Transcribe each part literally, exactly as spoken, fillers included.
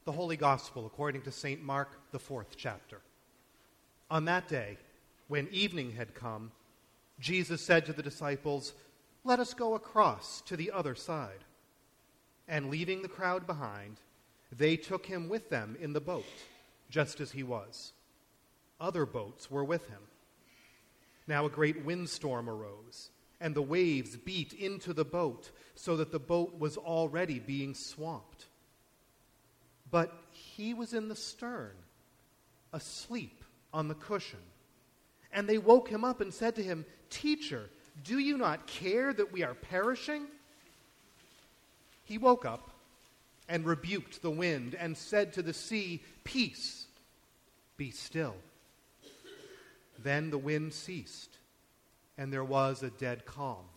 The Holy Gospel according to Saint Mark, the fourth chapter. On that day, when evening had come, Jesus said to the disciples, "Let us go across to the other side." And leaving the crowd behind, they took him with them in the boat, just as he was. Other boats were with him. Now a great windstorm arose, and the waves beat into the boat, so that the boat was already being swamped. But he was in the stern, asleep on the cushion. And they woke him up and said to him, "Teacher, do you not care that we are perishing?" He woke up and rebuked the wind and said to the sea, "Peace, be still." Then the wind ceased, and there was a dead calm.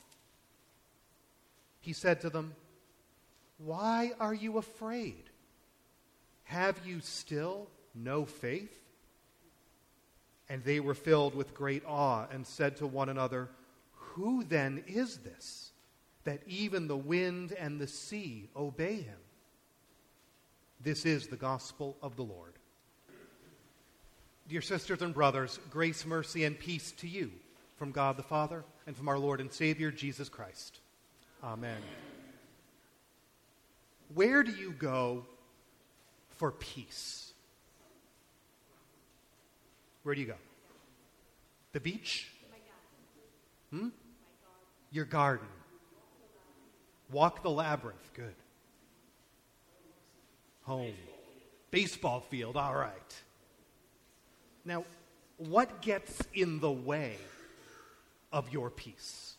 He said to them, "Why are you afraid? Have you still no faith?" And they were filled with great awe and said to one another, "Who then is this, that even the wind and the sea obey him?" This is the gospel of the Lord. Dear sisters and brothers, grace, mercy, and peace to you from God the Father and from our Lord and Savior, Jesus Christ. Amen. Where do you go for peace? Where do you go? The beach? Hmm? Your garden. Walk the labyrinth. Good. Home. Baseball field. All right. Now, what gets in the way of your peace?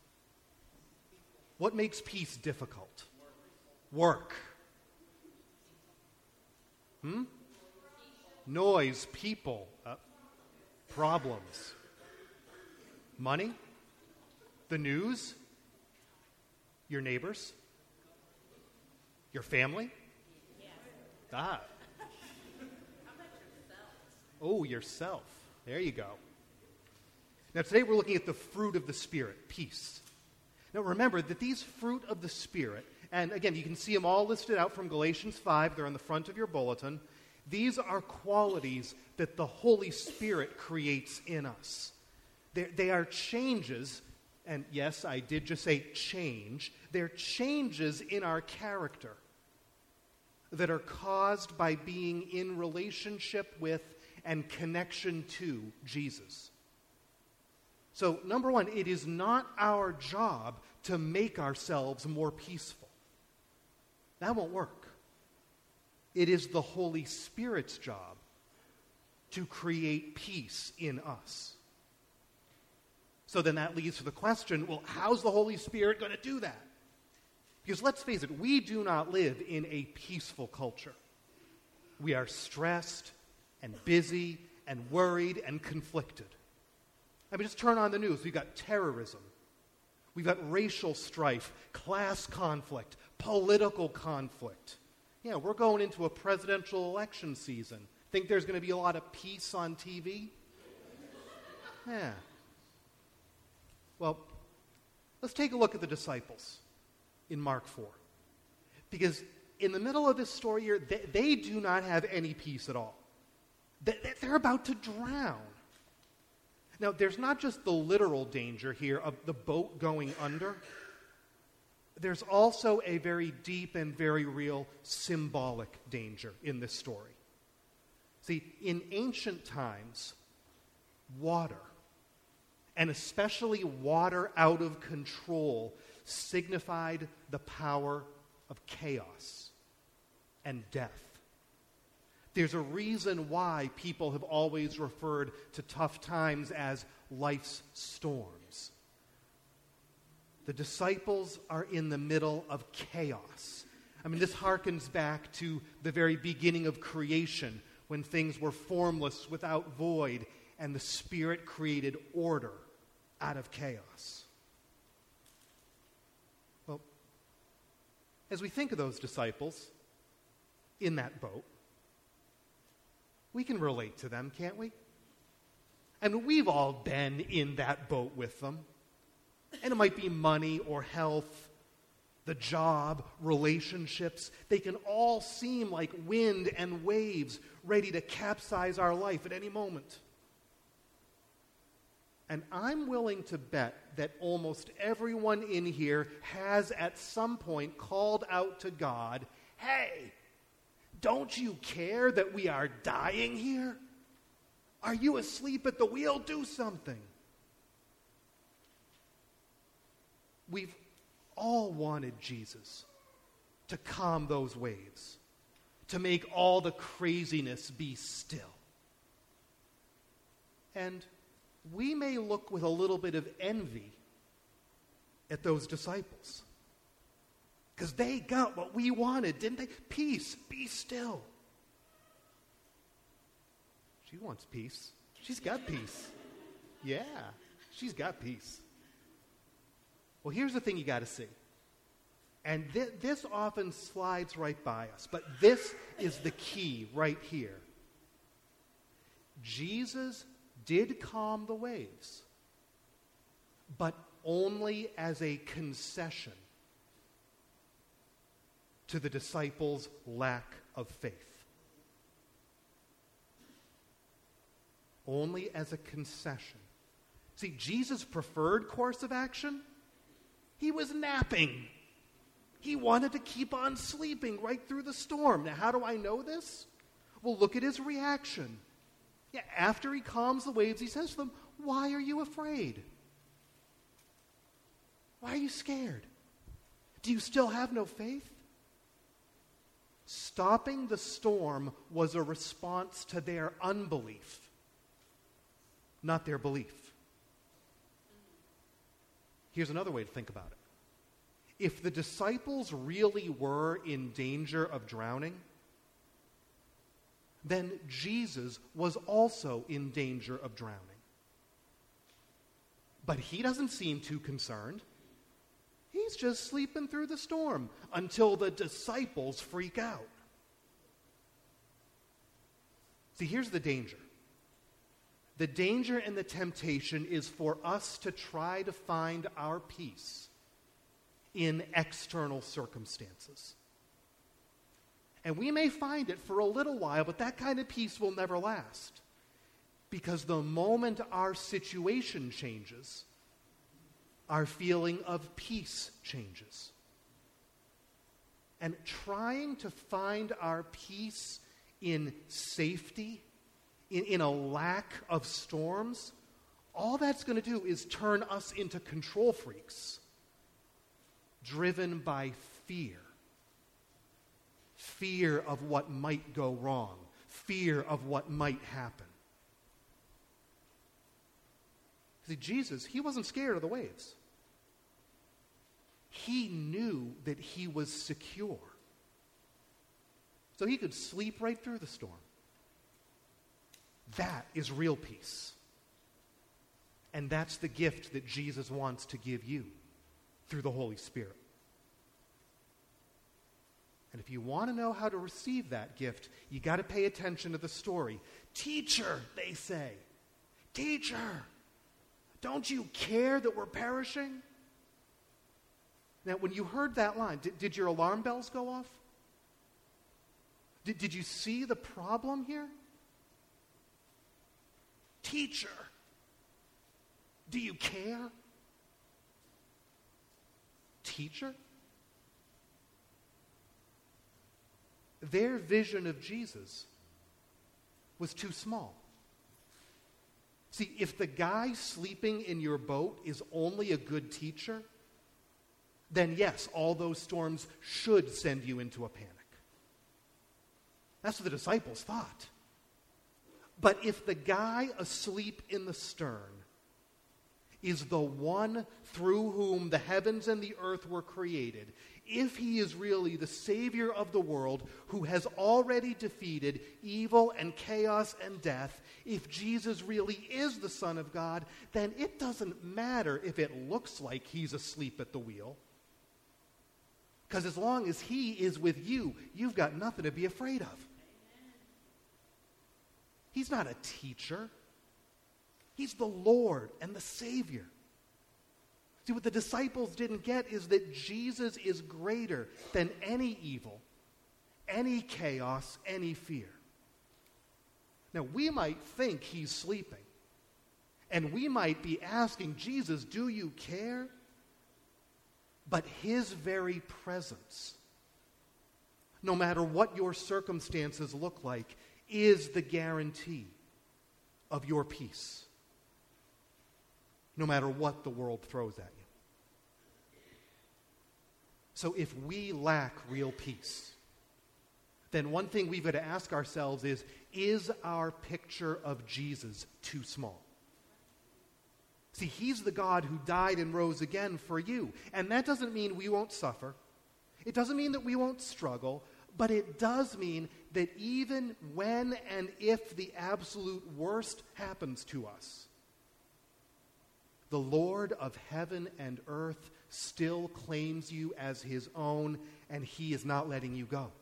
What makes peace difficult? Work. Hmm? Noise, people, uh, problems. Money? The news? Your neighbors? Your family? Yes. Ah. How about yourself? Oh, yourself. There you go. Now today we're looking at the fruit of the Spirit, peace. Now remember that these fruit of the Spirit, and again you can see them all listed out from Galatians five, they're on the front of your bulletin. These are qualities that the Holy Spirit creates in us. They're, they are changes, and yes, I did just say change. They're changes in our character that are caused by being in relationship with and connection to Jesus. So, number one, it is not our job to make ourselves more peaceful. That won't work. It is the Holy Spirit's job to create peace in us. So then that leads to the question, well, how's the Holy Spirit going to do that? Because let's face it, we do not live in a peaceful culture. We are stressed and busy and worried and conflicted. I mean, just turn on the news. We've got terrorism. We've got racial strife, class conflict, political conflict. Yeah, we're going into a presidential election season. Think there's going to be a lot of peace on T V? Yeah. Well, let's take a look at the disciples in Mark four. Because in the middle of this story here, they, they do not have any peace at all. They, they're about to drown. Now, there's not just the literal danger here of the boat going under. There's also a very deep and very real symbolic danger in this story. See, in ancient times, water, and especially water out of control, signified the power of chaos and death. There's a reason why people have always referred to tough times as life's storms. The disciples are in the middle of chaos. I mean, this harkens back to the very beginning of creation, when things were formless, without void, and the Spirit created order out of chaos. Well, as we think of those disciples in that boat, we can relate to them, can't we? I mean, we've all been in that boat with them. And it might be money or health the job, relationships, they can all seem like wind and waves ready to capsize our life at any moment. And I'm willing to bet that almost everyone in here has at some point called out to God, "Hey, don't you care that we are dying here? Are you asleep at the wheel? Do something." We've all wanted Jesus to calm those waves, to make all the craziness be still. And we may look with a little bit of envy at those disciples. Because they got what we wanted, didn't they? Peace, be still. She wants peace. She's got peace. Yeah, she's got peace. Well, here's the thing you got to see. And th- this often slides right by us, but this is the key right here. Jesus did calm the waves, but only as a concession to the disciples' lack of faith. Only as a concession. See, Jesus' preferred course of action? He was napping. He wanted to keep on sleeping right through the storm. Now, how do I know this? Well, look at his reaction. Yeah, after he calms the waves, he says to them, "Why are you afraid? Why are you scared? Do you still have no faith?" Stopping the storm was a response to their unbelief, not their belief. Here's another way to think about it. If the disciples really were in danger of drowning, then Jesus was also in danger of drowning. But he doesn't seem too concerned. He's just sleeping through the storm until the disciples freak out. See, here's the danger. The danger and the temptation is for us to try to find our peace in external circumstances. And we may find it for a little while, but that kind of peace will never last. Because the moment our situation changes, our feeling of peace changes. And trying to find our peace in safety, in, in a lack of storms, all that's going to do is turn us into control freaks, driven by fear. Fear of what might go wrong. Fear of what might happen. See, Jesus, he wasn't scared of the waves. He knew that he was secure. So he could sleep right through the storm. That is real peace. And that's the gift that Jesus wants to give you through the Holy Spirit. And if you want to know how to receive that gift, you got to pay attention to the story. "Teacher," they say. "Teacher, don't you care that we're perishing?" Now, when you heard that line, did, did your alarm bells go off? Did, did you see the problem here? "Teacher, do you care?" Teacher? Their vision of Jesus was too small. See, if the guy sleeping in your boat is only a good teacher, then yes, all those storms should send you into a panic. That's what the disciples thought. But if the guy asleep in the stern is the one through whom the heavens and the earth were created, if he is really the Savior of the world who has already defeated evil and chaos and death, if Jesus really is the Son of God, then it doesn't matter if it looks like he's asleep at the wheel. Because as long as he is with you, you've got nothing to be afraid of. He's not a teacher. He's the Lord and the Savior. See, what the disciples didn't get is that Jesus is greater than any evil, any chaos, any fear. Now, we might think he's sleeping, and we might be asking, Jesus, do you care? But his very presence, no matter what your circumstances look like, is the guarantee of your peace, no matter what the world throws at you. So if we lack real peace, then one thing we've got to ask ourselves is, is our picture of Jesus too small? See, he's the God who died and rose again for you. And that doesn't mean we won't suffer. It doesn't mean that we won't struggle. But it does mean that even when and if the absolute worst happens to us, the Lord of heaven and earth still claims you as his own, and he is not letting you go.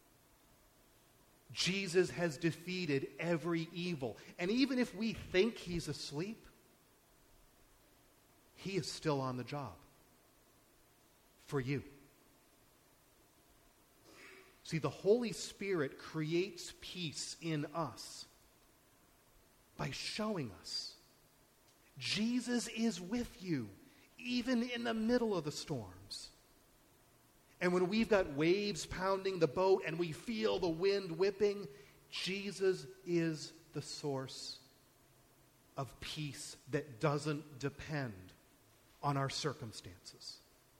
Jesus has defeated every evil. And even if we think he's asleep, he is still on the job for you. See, the Holy Spirit creates peace in us by showing us Jesus is with you, even in the middle of the storms. And when we've got waves pounding the boat and we feel the wind whipping, Jesus is the source of peace that doesn't depend on our circumstances.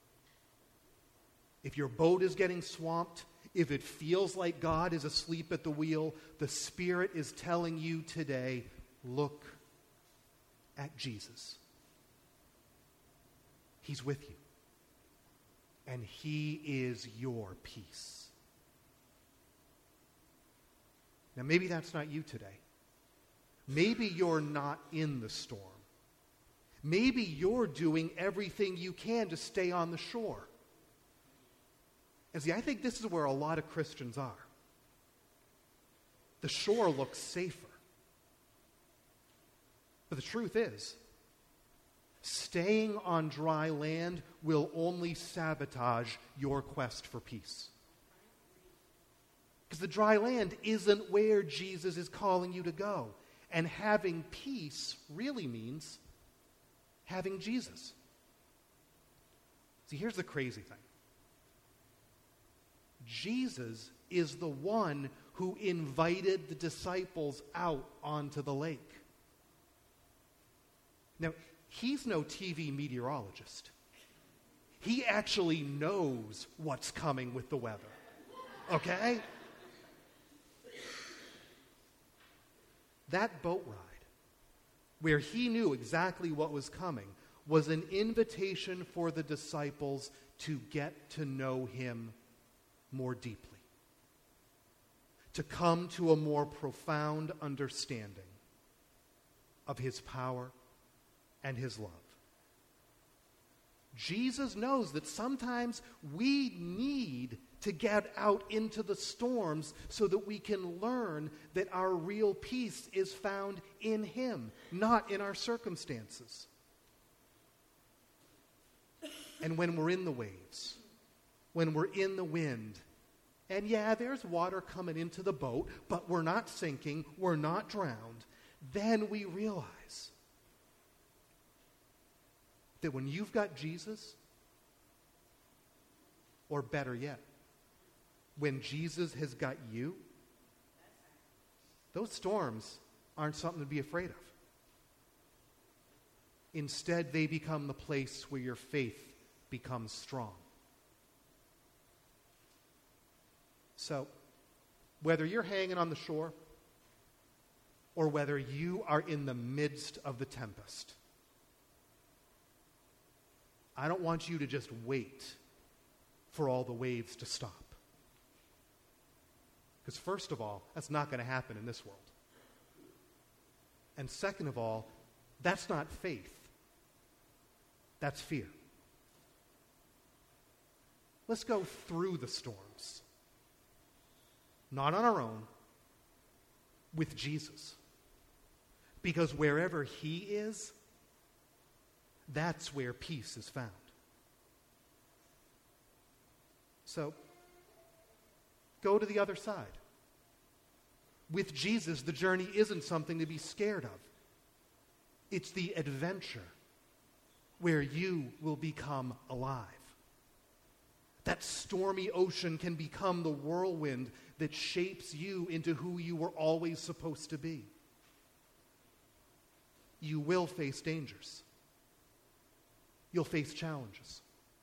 If your boat is getting swamped, if it feels like God is asleep at the wheel, the Spirit is telling you today, look at Jesus. He's with you. And he is your peace. Now, maybe that's not you today. Maybe you're not in the storm. Maybe you're doing everything you can to stay on the shore. And see, I think this is where a lot of Christians are. The shore looks safer. But the truth is, staying on dry land will only sabotage your quest for peace. Because the dry land isn't where Jesus is calling you to go. And having peace really means having Jesus. See, here's the crazy thing. Jesus is the one who invited the disciples out onto the lake. Now, he's no T V meteorologist. He actually knows what's coming with the weather. Okay? That boat ride, where he knew exactly what was coming, was an invitation for the disciples to get to know him more deeply, to come to a more profound understanding of his power and his love. Jesus knows that sometimes we need to get out into the storms so that we can learn that our real peace is found in him, not in our circumstances. And when we're in the waves, when we're in the wind, and yeah, there's water coming into the boat, but we're not sinking, we're not drowned, then we realize that when you've got Jesus, or better yet, when Jesus has got you, those storms aren't something to be afraid of. Instead, they become the place where your faith becomes strong. So, whether you're hanging on the shore or whether you are in the midst of the tempest, I don't want you to just wait for all the waves to stop. Because first of all, that's not going to happen in this world. And second of all, that's not faith. That's fear. Let's go through the storms. Not on our own, with Jesus. Because wherever he is, That's where peace is found. So, go to the other side. With Jesus, the journey isn't something to be scared of. It's the adventure where you will become alive. That stormy ocean can become the whirlwind that shapes you into who you were always supposed to be. You will face dangers. You'll face challenges.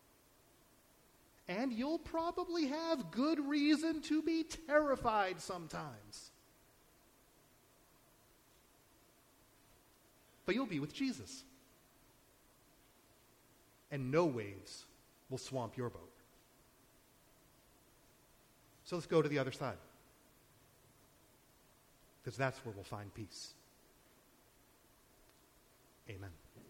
And you'll probably have good reason to be terrified sometimes. But you'll be with Jesus. And no waves will swamp your boat. So let's go to the other side. Because that's where we'll find peace. Amen.